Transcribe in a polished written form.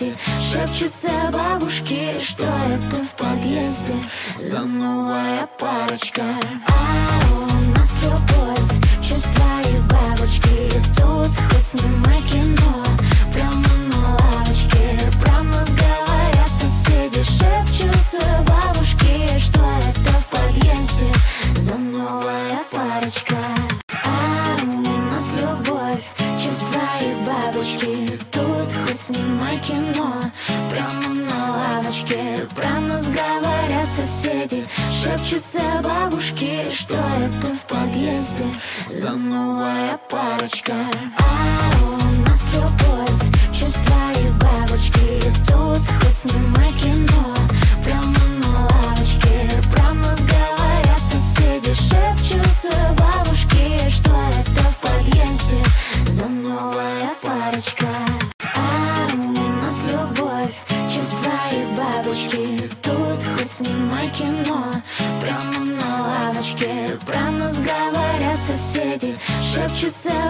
соседи шепчутся бабушки, что это в подъезде за новая парочка. А у нас любовь, чувства и бабочки. Тут хоть снимай кино, прямо на лавочке. Про нас говорят соседи, шепчутся бабушки, что это в подъезде за новая парочка. А у нас любовь, чувства и бабочки. Тут хоть снимай кино, прямо на лавочке. Про нас говорят соседи, шепчутся бабушки, что это в подъезде за новая парочка. А у нас любовь, чувства и бабочки. Тут хоть снимай кино, прямо на лавочке. Про нас говорят соседи, шепчутся бабушки, что это в подъезде за новая парочка. А у нас любовь, чувства и бабочки. Тут хоть снимай кино, прямо на лавочке. Про нас говорят соседи, шепчутся